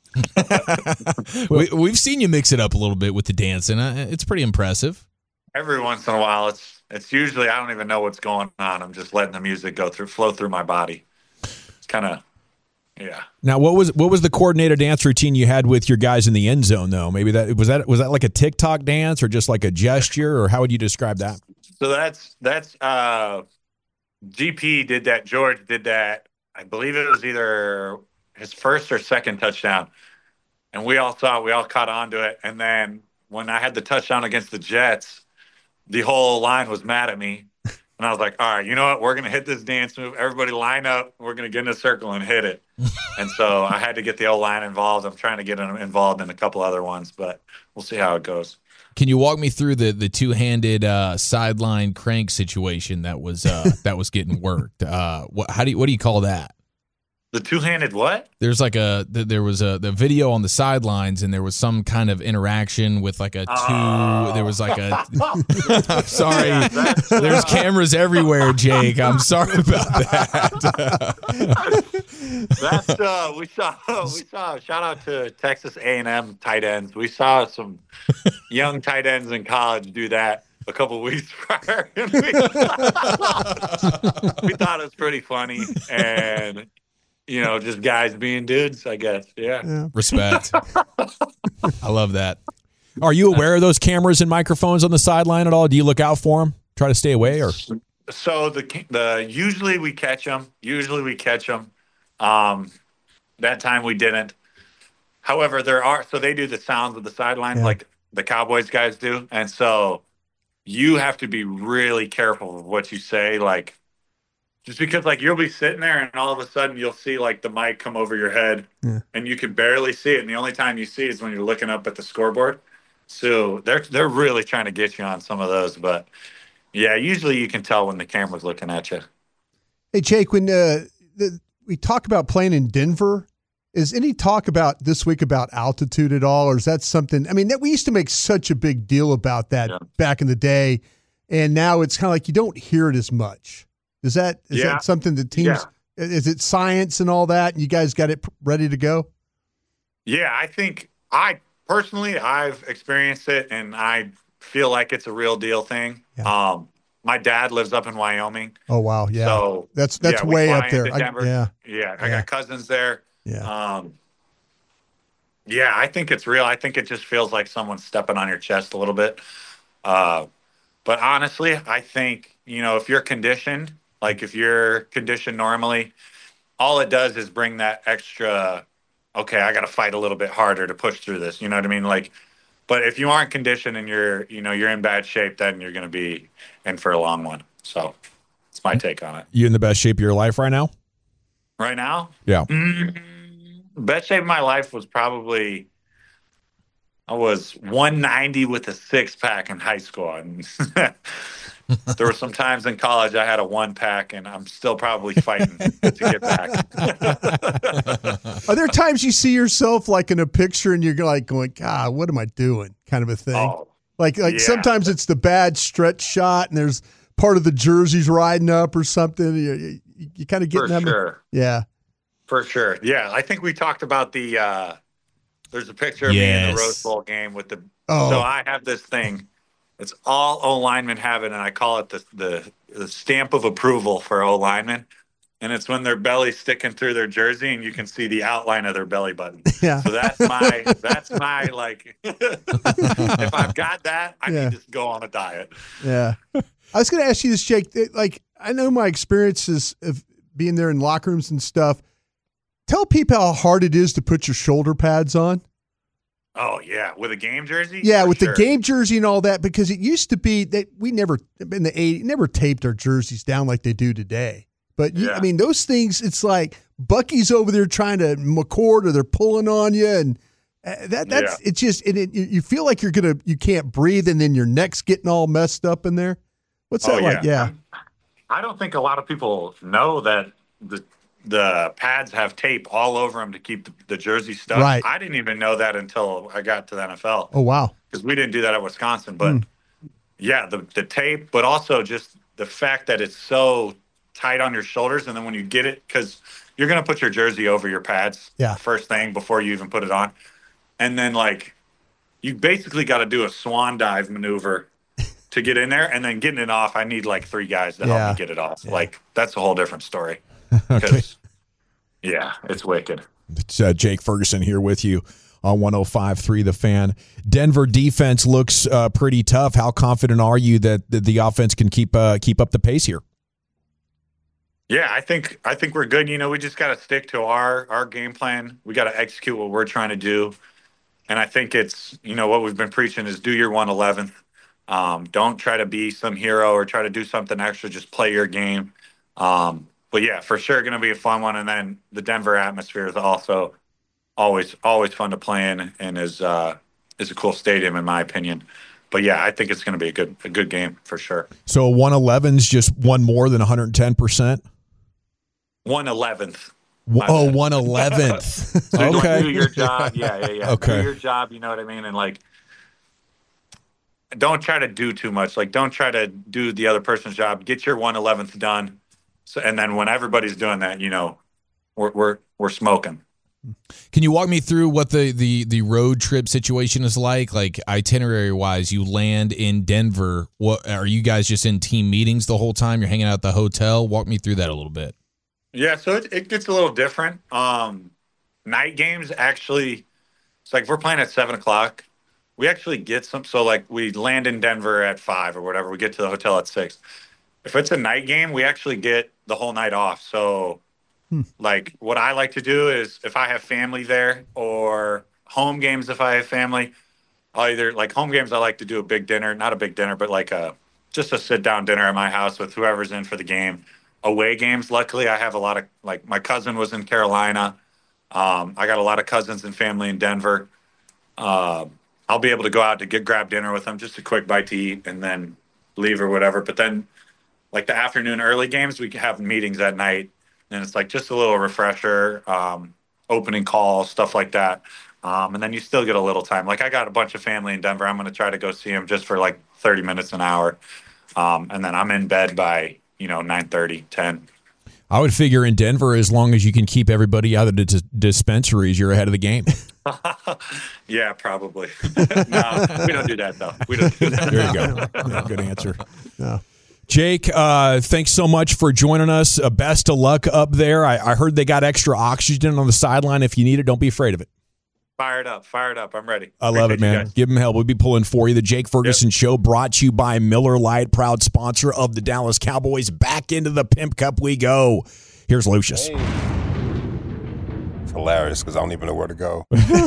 we, we've seen you mix it up a little bit with the dancing. Uh, it's pretty impressive. Every once in a while, it's it's usually I don't even know what's going on. I'm just letting the music go through, flow through my body. It's kind of, yeah. Now, what was what was the coordinated dance routine you had with your guys in the end zone, though? Maybe that was that was that like a TikTok dance or just like a gesture, or how would you describe that? So that's that's uh, G P did that. George did that. I believe it was either his first or second touchdown. and we all saw it. We all caught on to it. And then when I had the touchdown against the Jets, the whole line was mad at me. And I was like, all right, you know what? We're going to hit this dance move. Everybody line up. We're going to get in a circle and hit it. And so I had to get the O-line involved. I'm trying to get them involved in a couple other ones, but we'll see how it goes. Can you walk me through the the two-handed uh, sideline crank situation that was uh, that was getting worked? Uh, what, how do you, what do you call that? The two-handed what? There's like a there was a the video on the sidelines, and there was some kind of interaction with like a two. Oh. There was like a. I'm sorry. Yeah, there's cameras everywhere, Jake. I'm sorry about that. That's uh, we saw we saw. Shout out to Texas A and M tight ends. We saw some young tight ends in college do that a couple of weeks prior. we, we thought it was pretty funny, and. You know, just guys being dudes, I guess. Yeah. yeah. Respect. I love that. Are you aware of those cameras and microphones on the sideline at all? Do you look out for them? Try to stay away, or? So the the usually we catch them. Usually we catch them. Um, that time we didn't. However, there are so they do the sounds of the sideline yeah. like the Cowboys guys do, and so you have to be really careful of what you say, like. Just because, like, you'll be sitting there and all of a sudden you'll see, like, the mic come over your head yeah. and you can barely see it. And the only time you see it is when you're looking up at the scoreboard. So they're they're really trying to get you on some of those. But, yeah, usually you can tell when the camera's looking at you. Hey, Jake, when uh, the, we talk about playing in Denver, is any talk about this week about altitude at all? Or is that something – I mean, that we used to make such a big deal about that yeah. back in the day. And now it's kind of like you don't hear it as much. Is that is yeah. that something the teams yeah. is it science and all that, and you guys got it ready to go? Yeah, I think I personally I've experienced it, and I feel like it's a real deal thing. Yeah. Um, my dad lives up in Wyoming. Oh wow, yeah. So that's that's yeah, way up there. I, yeah, yeah. I yeah. got cousins there. Yeah. Um, yeah, I think it's real. I think it just feels like someone's stepping on your chest a little bit. Uh, but honestly, I think you know if you're conditioned. Like if you're conditioned normally, all it does is bring that extra, okay, I got to fight a little bit harder to push through this. You know what I mean? Like, but if you aren't conditioned and you're, you know, you're in bad shape, then you're going to be in for a long one. So it's my take on it. You in the best shape of your life right now? Right now? Yeah. Mm-hmm. Best shape of my life was probably, I was one ninety with a six pack in high school. And there were some times in college I had a one pack, and I'm still probably fighting to get back. Are there times you see yourself like in a picture and you're like going, God, what am I doing? Kind of a thing. Oh, like like yeah. sometimes it's the bad stretch shot, and there's part of the jersey's riding up or something. You, you, you kind of get for them. Sure. Yeah. For sure. Yeah, I think we talked about the. Uh, there's a picture of yes. me in the Rose Bowl game with the. Oh. So I have this thing. It's all O linemen have it, and I call it the, the the stamp of approval for O linemen. And it's when their belly's sticking through their jersey, and you can see the outline of their belly button. Yeah. So that's my that's my like. If I've got that, I Yeah. can just go on a diet. Yeah. I was going to ask you this, Jake. Like, I know my experiences of being there in locker rooms and stuff. Tell people how hard it is to put your shoulder pads on. Oh yeah, with a game jersey. Yeah, For with sure. the game jersey and all that, because it used to be that we never in the eighties never taped our jerseys down like they do today. But you, Yeah. I mean, those things, it's like Bucky's over there trying to McCord, or they're pulling on you, and uh, that that's Yeah. it's just it, it, you feel like you're gonna you can't breathe, and then your neck's getting all messed up in there. What's that Oh, like? Yeah, I don't think a lot of people know that the the pads have tape all over them to keep the, the jersey stuck. Right. I didn't even know that until I got to the N F L. Oh wow. Because we didn't do that at Wisconsin. But Mm. yeah, the the tape, but also just the fact that it's so tight on your shoulders, and then when you get it, because you're gonna put your jersey over your pads Yeah. first thing before you even put it on, and then like you basically got to do a swan dive maneuver to get in there, and then getting it off. I need like three guys to Yeah. help me get it off. Yeah. Like that's a whole different story. Okay. 'Cause, yeah, it's wicked. It's uh, Jake Ferguson here with you on one oh five point three The Fan. Denver defense looks uh, pretty tough. How confident are you that the, the offense can keep uh, keep up the pace here? Yeah, I think I think we're good. You know, we just got to stick to our our game plan. We got to execute what we're trying to do. And I think it's, you know, what we've been preaching is do your one eleventh. Um, don't try to be some hero or try to do something extra. Just play your game. Um, but, yeah, for sure going to be a fun one. And then the Denver atmosphere is also always always fun to play in and is uh, is a cool stadium, in my opinion. But, yeah, I think it's going to be a good a good game for sure. So one eleven's just one more than one hundred ten percent? one eleventh. Oh, one eleventh. So Okay. do your job. Yeah, yeah, yeah. Okay. Do your job, you know what I mean? And, like, don't try to do too much. Like, don't try to do the other person's job. Get your one eleventh done. So, and then when everybody's doing that, you know, we're we're we're smoking. Can you walk me through what the, the, the road trip situation is like? Like itinerary wise, you land in Denver. What are you guys just in team meetings the whole time? You're hanging out at the hotel. Walk me through that a little bit. Yeah, so it, it gets a little different. Um, night games actually, it's like if we're playing at seven o'clock, we actually get some. So like we land in Denver at five or whatever. We get to the hotel at six. If it's a night game, we actually get the whole night off. So hmm. like what I like to do is if I have family there or home games, if I have family, I'll either like home games, I like to do a big dinner, not a big dinner, but like a just a sit down dinner at my house with whoever's in for the game. Away games, luckily, I have a lot of, like, my cousin was in Carolina. Um, I got a lot of cousins and family in Denver. Uh, I'll be able to go out to get grab dinner with them, just a quick bite to eat, and then leave or whatever. But then, like, the afternoon early games, we can have meetings at night, and it's, like, just a little refresher, um, opening calls, stuff like that. Um, and then you still get a little time. Like, I got a bunch of family in Denver. I'm going to try to go see them just for, like, thirty minutes, an hour. Um, and then I'm in bed by you know, nine thirty, ten. I would figure in Denver, as long as you can keep everybody out of the dis- dispensaries, you're ahead of the game. Yeah, probably. No, we don't do that, though. We don't do that. There you go. Yeah, good answer. Yeah. Jake, uh, thanks so much for joining us. Uh, best of luck up there. I, I heard they got extra oxygen on the sideline. If you need it, don't be afraid of it. Fired up, fired up. I'm ready. I love Appreciate it, man. Give them hell. We'll be pulling for you. The Jake Ferguson yep. Show brought to you by Miller Lite, proud sponsor of the Dallas Cowboys. Back into the Pimp Cup we go. Here's Lucius. Hey. It's hilarious because I don't even know where to go.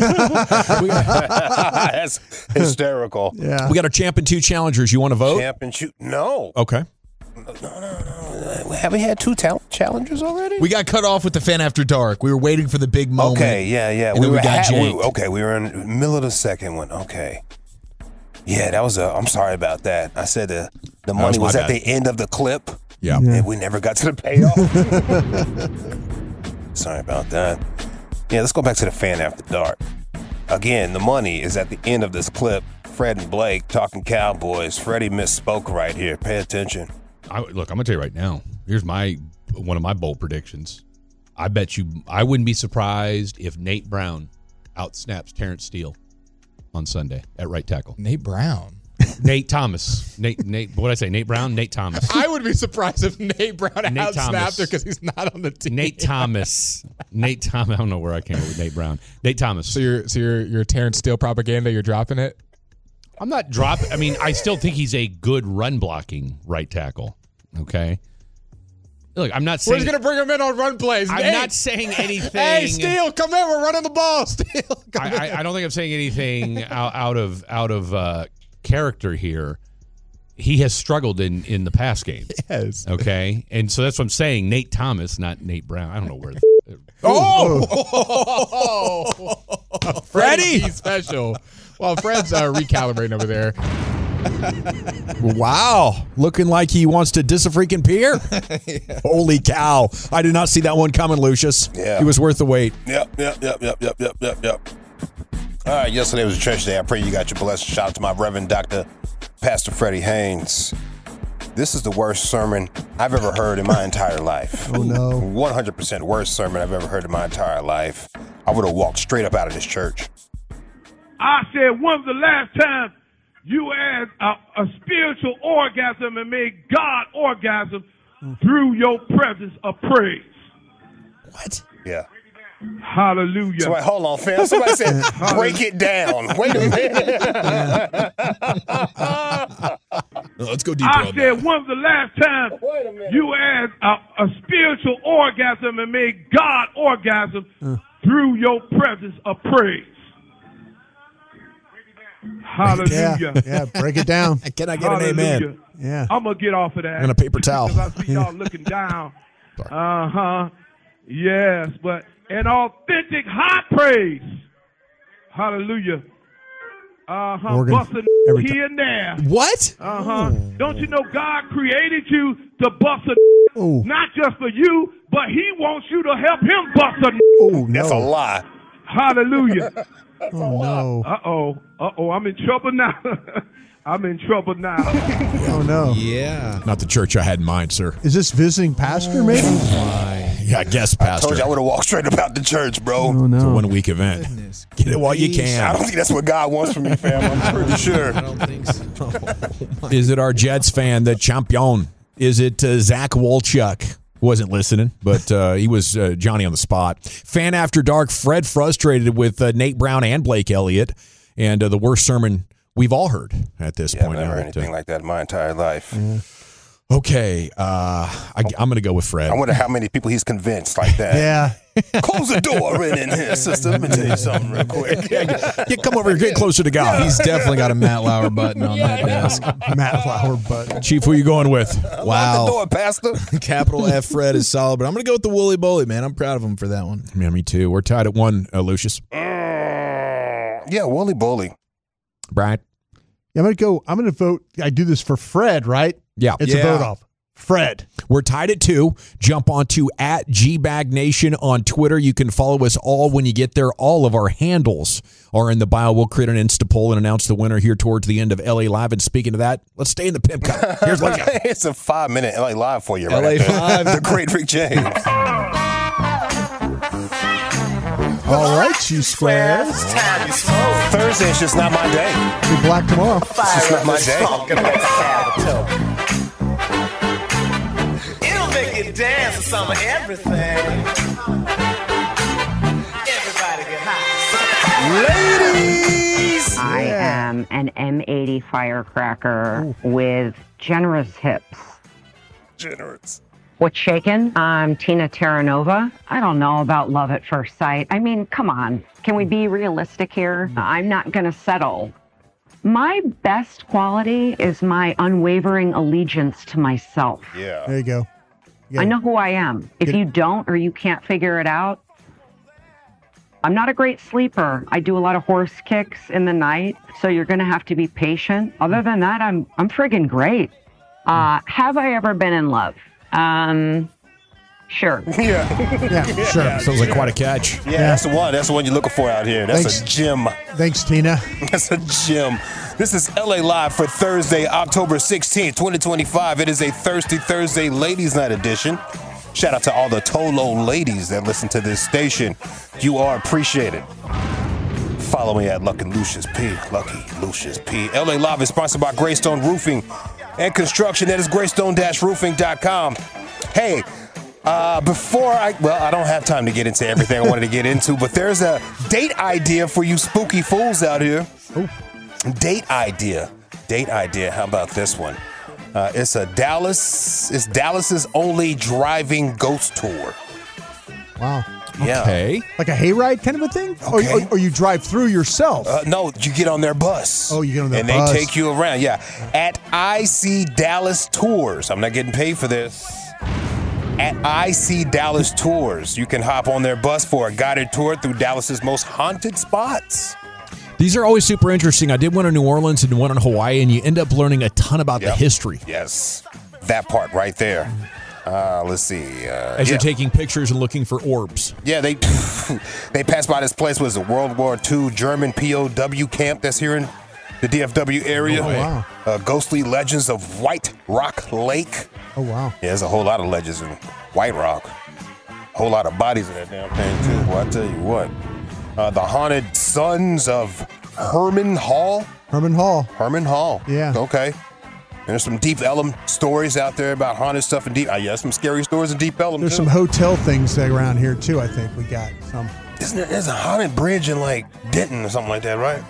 That's hysterical. Yeah. We got our Champ and Two challengers. You want to vote? Champ and Two? No. Okay. No, no, no. Have we had two ta- challengers already? We got cut off with the Fan After Dark. We were waiting for the big moment. Okay, yeah, yeah. And we, then were we got ha- Jake. we, okay, we were in the middle of the second one. Okay. Yeah, that was a. I'm sorry about that. I said the the money was, was at bad. the end of the clip. Yeah. yeah. And we never got to the payoff. Sorry about that. Yeah, let's go back to the Fan After Dark. Again, the money is at the end of this clip. Fred and Blake talking Cowboys. Freddie misspoke right here. Pay attention. I, look, I'm gonna tell you right now. Here's my one of my bold predictions. I bet you I wouldn't be surprised if Nate Brown outsnaps Terrence Steele on Sunday at right tackle. Nate Brown, Nate Thomas, Nate Nate. What did I say? Nate Brown, Nate Thomas. I would be surprised if Nate Brown outsnapped her because he's not on the team. Nate Thomas, Nate Thomas. I don't know where I came up with Nate Brown. Nate Thomas. So you're so you're you're Terrence Steele propaganda. You're dropping it. I'm not dropping. I mean, I still think he's a good run blocking right tackle. Okay. Look, I'm not saying. We're just going to bring him in on run plays. I'm hey, not saying anything. Hey, Steele, come in. We're running the ball, Steele. I, I, I don't think I'm saying anything out, out of out of uh, character here. He has struggled in, in the pass game. Yes. Okay. And so that's what I'm saying. Nate Thomas, not Nate Brown. I don't know where. The, oh! oh! Freddie! He's special. Well, Fred's uh, recalibrating over there. Wow. Looking like he wants to diss a freaking peer. Yeah. Holy cow. I did not see that one coming, Lucius. Yeah. He was worth the wait. Yep, yep, yep, yep, yep, yep, yep, yep. All right, yesterday was a church day. I pray you got your blessing. Shout out to my Reverend Doctor Pastor Freddie Haynes. This is the worst sermon I've ever heard in my entire life. Oh, no. one hundred percent worst sermon I've ever heard in my entire life. I would have walked straight up out of this church. I said, when's the last time you had a, a spiritual orgasm and made God orgasm through your presence of praise? What? Yeah. Hallelujah. So wait, hold on, fam. Somebody said, break it down. Wait a minute. Let's go deeper. I said, when's the last time you had a, a spiritual orgasm and made God orgasm uh. through your presence of praise? Hallelujah. Yeah, yeah, break it down. Can I get an amen? Yeah. I'm going to get off of that. And a paper towel. Because I see y'all looking down. Uh-huh. Yes, but an authentic high praise. Hallelujah. Uh-huh. Organ Busting every here and there. What? Uh-huh. Don't you know God created you to bust a Ooh. not just for you, but he wants you to help him bust a Oh, That's a no. lie. Hallelujah. Oh, no. Uh-oh. Uh-oh. I'm in trouble now. I'm in trouble now. Oh, no. Yeah. Not the church I had in mind, sir. Is this visiting pastor, maybe? Yeah, guest I pastor. told you I would have walked straight about the church, bro. Oh, It's a no. one-week event. Get it while you I can. don't think that's what God wants from me, fam. I'm pretty sure. I don't think so. Is it our Jets fan, the champion? Is it uh, Zach Wolchuk? Wasn't listening, but uh, he was uh, Johnny on the spot. Fan After Dark, Fred frustrated with uh, Nate Brown and Blake Elliott, and uh, the worst sermon we've all heard at this Yeah, I've point. never now heard that, anything uh, like that in my entire life. Okay, uh, I, I'm going to go with Fred. I wonder how many people he's convinced like that. Yeah. Close the door in, in here, sister. Let me tell you something real quick. Yeah, come over here, get closer to God. He's definitely got a Matt Lauer button on that desk. Matt Lauer button. Chief, who you going with? Lock the Wow. door, Pastor. Capital F Fred is solid, but I'm going to go with the Wooly Bully, man. I'm proud of him for that one. Yeah, me too. We're tied at one, uh, Lucius. Mm, yeah, Wooly Bully. Brian? Yeah, I'm going to go. I'm going to vote. I do this for Fred, right? Yeah. It's Yeah. a vote off. Fred. We're tied at two. Jump onto at G Bag Nation on Twitter. You can follow us all when you get there. All of our handles are in the bio. We'll create an Insta poll and announce the winner here towards the end of L A Live. And speaking of that, let's stay in the Pimp Cup. Here's what you got. It's a five-minute L A Live for you right L A after five. the great Rick James. All right, you squares. Thursday is just not my day. Be black tomorrow. It's just not my day. It'll make you dance to some of everything. Everybody get high. Ladies! I am an M eighty firecracker with generous hips. Generous. What's shaking? I'm Tina Terranova. I don't know about love at first sight. I mean, come on. Can we be realistic here? I'm not going to settle. My best quality is my unwavering allegiance to myself. Yeah. There you go. You I got know who I am. If Get- you don't or you can't figure it out, I'm not a great sleeper. I do a lot of horse kicks in the night, so you're going to have to be patient. Other than that, I'm I'm friggin' great. Uh, have I ever been in love? Um, sure. Yeah. Yeah, sure. Sounds like quite a catch. Yeah, that's the one. That's the one you're looking for out here. That's Thanks. a gem. Thanks, Tina. That's a gem. This is L A Live for Thursday, October sixteenth, twenty twenty-five. It is a Thirsty Thursday Ladies Night edition. Shout out to all the Tolo ladies that listen to this station. You are appreciated. Follow me at Lucky Lucius P. Lucky Lucius P. L A Live is sponsored by Greystone Roofing and Construction. That is greystone dash roofing dot com. Hey, uh, before I, well, I don't have time to get into everything I wanted to get into, but there's a date idea for you spooky fools out here. Oh. Date idea. Date idea. How about this one? Uh, it's a Dallas, it's Dallas's only driving ghost tour. Wow. Yeah. Okay. Like a hayride kind of a thing? Or, Okay. or, or you drive through yourself? Uh, no, you get on their bus. Oh, you get on their and bus. And they take you around. Yeah. At I C Dallas Tours. I'm not getting paid for this. At I C Dallas Tours, you can hop on their bus for a guided tour through Dallas's most haunted spots. These are always super interesting. I did one in New Orleans and one in Hawaii, and you end up learning a ton about Yep. the history. Yes. That part right there. Uh, let's see. Uh, As yeah. you're taking pictures and looking for orbs. Yeah, they they passed by this place. Was a World War Two German P O W camp that's here in the D F W area. Oh, wow. Uh, ghostly legends of White Rock Lake. Oh, wow. Yeah, there's a whole lot of legends in White Rock. A whole lot of bodies in that damn thing, too. Well, I tell you what. Uh, the Haunted Sons of Herman Hall. Herman Hall. Herman Hall. Yeah. Okay. And there's some Deep Ellum stories out there about haunted stuff in Deep. Uh, yeah, some scary stories in Deep Ellum, There's too. some hotel things around here, too, I think we got some. Isn't there, there's a haunted bridge in, like, Denton or something like that, right?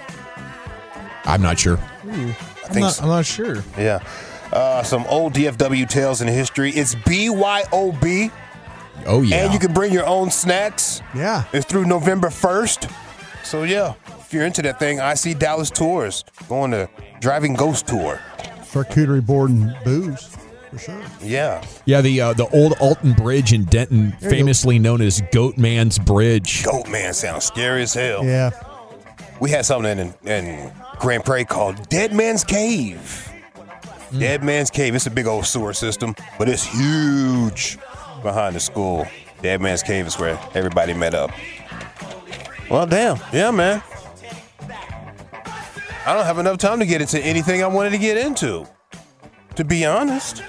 I'm not sure. I I'm think not, so. I'm not sure. Yeah. Uh, some old D F W tales in history. It's B Y O B. Oh, yeah. And you can bring your own snacks. Yeah. It's through November first. So, yeah, if you're into that thing, I see Dallas Tours going to Driving Ghost Tour. Charcuterie board and booze, for sure. Yeah. Yeah, the uh, the old Alton Bridge in Denton, There you famously known as Goat Man's Bridge. Goat Man sounds scary as hell. Yeah. We had something in, in Grand Prairie called Dead Man's Cave. Mm. Dead Man's Cave. It's a big old sewer system, but it's huge behind the school. Dead Man's Cave is where everybody met up. Well, damn. Yeah, man. I don't have enough time to get into anything I wanted to get into, to be honest.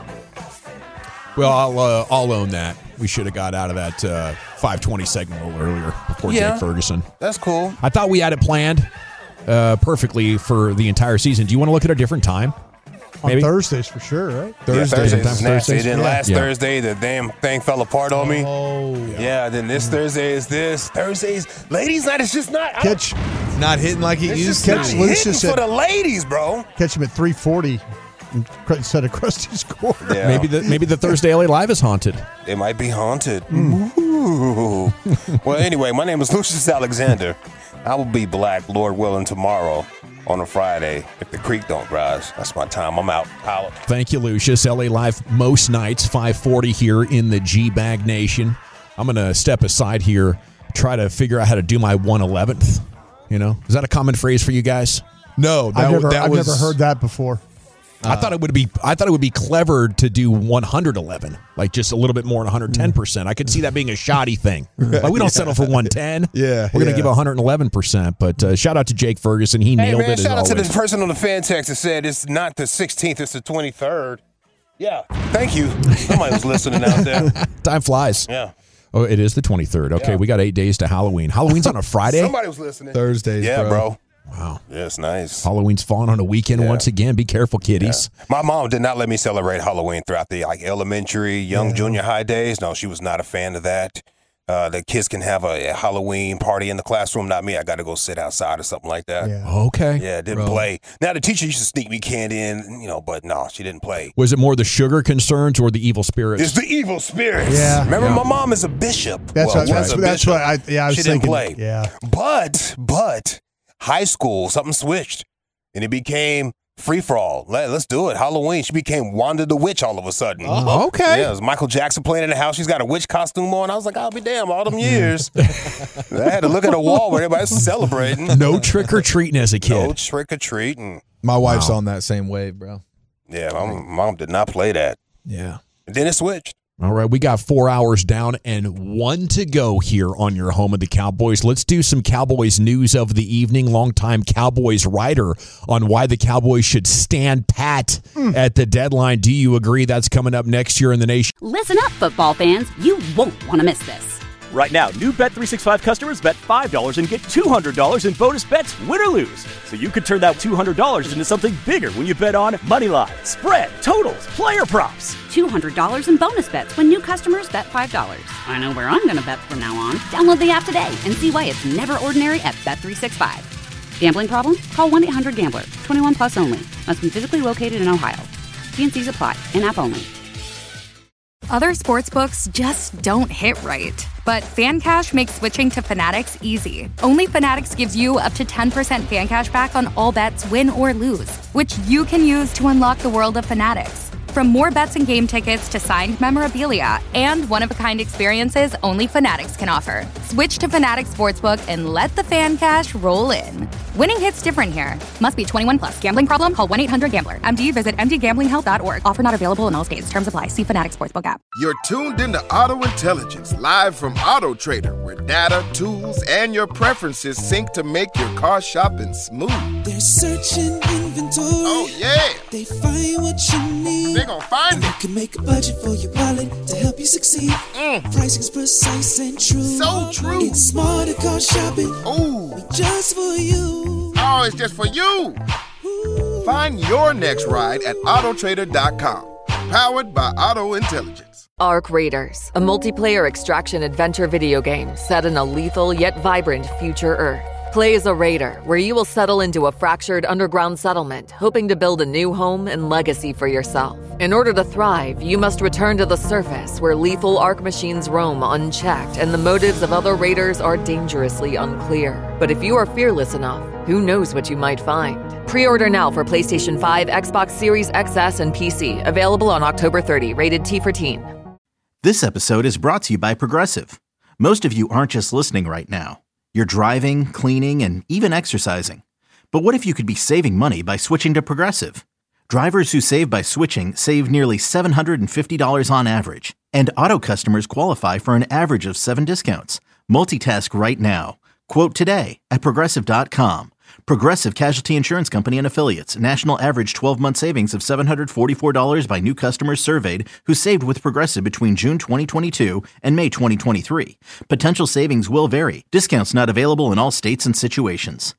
Well, I'll uh, I'll own that. We should have got out of that uh, five twenty segment a little earlier before Yeah. Jake Ferguson. That's cool. I thought we had it planned uh, perfectly for the entire season. Do you want to look at a different time? On Maybe? Thursdays, for sure, right? Thursdays, yeah, Thursdays time is for nasty. Thursdays? Then Yeah. last Yeah. Thursday, the damn thing fell apart on me. Oh, yeah. Then this Thursday is this. Thursdays, ladies' night is just not. I don't- Catch, not hitting like it It's used just to. catch not hitting Lucius for at, the ladies, bro. catch him at three forty instead of Krusty's Corner. Yeah. Maybe the maybe the Thursday L A Live is haunted. It might be haunted. Ooh. Well, anyway, my name is Lucius Alexander. I will be black, Lord willing, tomorrow on a Friday if the creek don't rise. That's my time. I'm out. Holla. Thank you, Lucius. L A Live most nights, five forty here in the G-Bag Nation. I'm going to step aside here, try to figure out how to do my one eleventh. You know, is that a common phrase for you guys? No, that, I've never, that I've was, never heard that before. I thought it would be. I thought it would be clever to do one eleven, like just a little bit more than one hundred ten percent. I could see that being a shoddy thing. Like we don't Yeah. settle for one ten. Yeah, we're gonna yeah. give one hundred eleven percent. But uh, shout out to Jake Ferguson. He Hey, nailed man, it as shout out to always. the person on the fan text that said it's not the sixteenth, it's the twenty-third. Yeah. Thank you. Somebody was listening out there. Time flies. Yeah. Oh, it is the twenty-third. Okay, Yeah. we got eight days to Halloween. Halloween's on a Friday. Somebody was listening. Thursdays, Yeah, bro. bro. Wow. Yeah, it's nice. Halloween's falling on a weekend Yeah. once again. Be careful, kiddies. My mom did not let me celebrate Halloween throughout the like elementary, young, junior high days. No, she was not a fan of that. Uh, the kids can have a, a Halloween party in the classroom. Not me. I got to go sit outside or something like that. Yeah. Okay. Yeah, didn't Bro. play. Now the teacher used to sneak me candy in, you know, but no, she didn't play. Was it more the sugar concerns or the evil spirits? It's the evil spirits. Yeah. Remember, Yeah. my mom is a bishop. That's well, what, was that's, a that's bishop. what I, yeah, I was She didn't thinking. play. Yeah. But, but, high school, something switched. And it became free for all. Let, let's do it. Halloween. She became Wanda the Witch all of a sudden. Oh, okay. Yeah, it was Michael Jackson playing in the house. She's got a witch costume on. I was like, I'll be damn, all them years. I had to look at a wall where everybody's celebrating. No trick or treating as a kid. No trick or treating. My wife's Wow. on that same wave, bro. Yeah, my mom did not play that. Yeah. And then it switched. All right, we got four hours down and one to go here on your home of the Cowboys. Let's do some Cowboys news of the evening. Longtime Cowboys writer on why the Cowboys should stand pat at the deadline. Do you agree? That's coming up next year in the nation. Listen up, football fans. You won't want to miss this. Right now, new Bet three sixty-five customers bet five dollars and get two hundred dollars in bonus bets, win or lose. So you could turn that two hundred dollars into something bigger when you bet on money line, spread, totals, player props. two hundred dollars in bonus bets when new customers bet five dollars. I know where I'm going to bet from now on. Download the app today and see why it's never ordinary at Bet three sixty-five. Gambling problem? Call one eight hundred gambler. twenty-one plus only. Must be physically located in Ohio. T and C's apply. In-app only. Other sportsbooks just don't hit right. But FanCash makes switching to Fanatics easy. Only Fanatics gives you up to ten percent fan cash back on all bets, win or lose, which you can use to unlock the world of Fanatics. From more bets and game tickets to signed memorabilia and one-of-a-kind experiences only Fanatics can offer. Switch to Fanatics Sportsbook and let the fan cash roll in. Winning hits different here. Must be twenty-one plus. Gambling problem? Call one eight hundred gambler. M D visit m d gambling help dot org. Offer not available in all states. Terms apply. See Fanatics Sportsbook app. You're tuned into Auto Intelligence, live from Auto Trader, where data, tools, and your preferences sync to make your car shopping smooth. They're searching inventory. Oh, yeah. They find what you need. They gon' find You it. can make a budget for your wallet to help you succeed. Mm. Pricing's precise and true. So true. It's smarter car shopping. Ooh. Just for you. Oh, it's just for you. Find your next ride at auto trader dot com. Powered by Auto Intelligence. Arc Raiders, a multiplayer extraction adventure video game set in a lethal yet vibrant future Earth. Play as a raider, where you will settle into a fractured underground settlement, hoping to build a new home and legacy for yourself. In order to thrive, you must return to the surface, where lethal arc machines roam unchecked and the motives of other raiders are dangerously unclear. But if you are fearless enough, who knows what you might find? Pre-order now for PlayStation five, Xbox Series X S, and P C. Available on October thirtieth. Rated T for teen. This episode is brought to you by Progressive. Most of you aren't just listening right now. You're driving, cleaning, and even exercising. But what if you could be saving money by switching to Progressive? Drivers who save by switching save nearly seven hundred fifty dollars on average. And auto customers qualify for an average of seven discounts. Multitask right now. Quote today at Progressive dot com. Progressive Casualty Insurance Company and Affiliates. National average twelve-month savings of seven hundred forty-four dollars by new customers surveyed who saved with Progressive between June twenty twenty-two and May twenty twenty-three. Potential savings will vary. Discounts not available in all states and situations.